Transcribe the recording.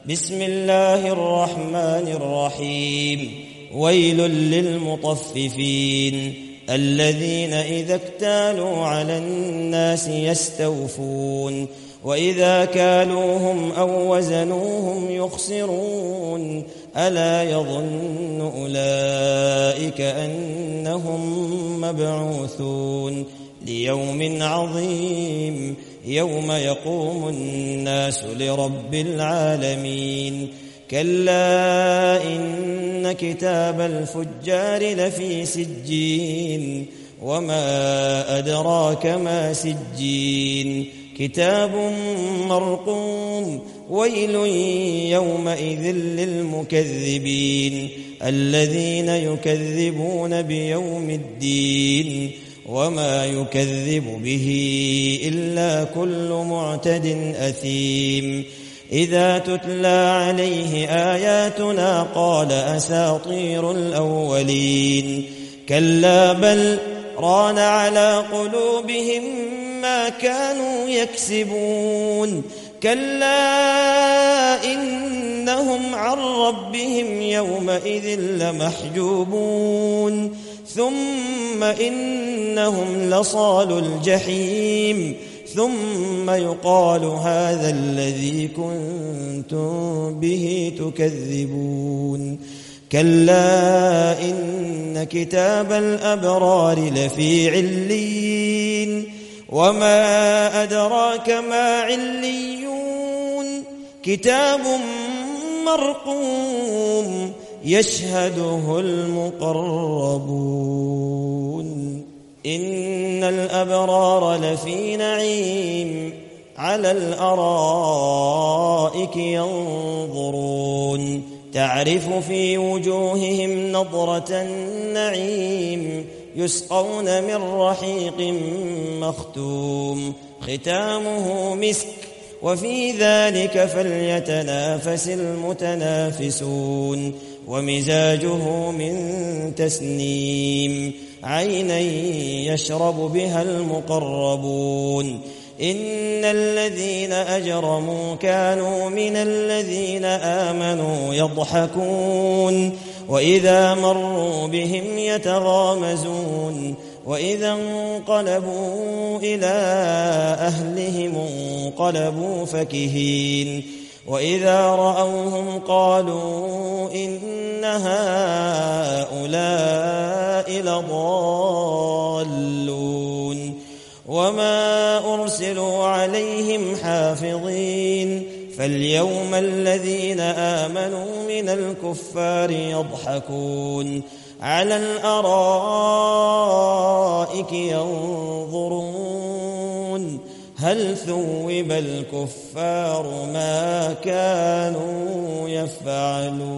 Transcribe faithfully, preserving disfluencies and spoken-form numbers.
بسم الله الرحمن الرحيم ويل للمطففين الذين إذا اكتالوا على الناس يستوفون وإذا كالوهم أو وزنوهم يخسرون ألا يظن أولئك أنهم مبعوثون ليوم عظيم يوم يقوم الناس لرب العالمين كلا إن كتاب الفجار لفي سجين وما أدراك ما سجين كتاب مرقوم ويل يومئذ للمكذبين الذين يكذبون بيوم الدين وما يكذب به إلا كل معتد أثيم إذا تتلى عليه آياتنا قال أساطير الأولين كلا بل ران على قلوبهم ما كانوا يكسبون كلا إنهم عن ربهم يومئذ لمحجوبون ثم إنهم لصالوا الجحيم ثم يقال هذا الذي كنتم به تكذبون كلا إن كتاب الأبرار لفي عليين وما أدراك ما عليون كتاب مرقوم يشهده المقربون إن الأبرار لفي نعيم على الأرائك ينظرون تعرف في وجوههم نضرة النعيم يسقون من رحيق مختوم ختامه مسك وفي ذلك فليتنافس المتنافسون ومزاجه من تسنيم عينا يشرب بها المقربون إن الذين أجرموا كانوا من الذين آمنوا يضحكون وإذا مروا بهم يتغامزون وإذا انقلبوا إلى أهلهم انقلبوا فكهين وإذا رأوهم قالوا إن هؤلاء لضالون وما أرسلوا عليهم حافظين فاليوم الذين آمنوا من الكفار يضحكون على الأرائك ينظرون هل ثوب الكفار ما كانوا يفعلون.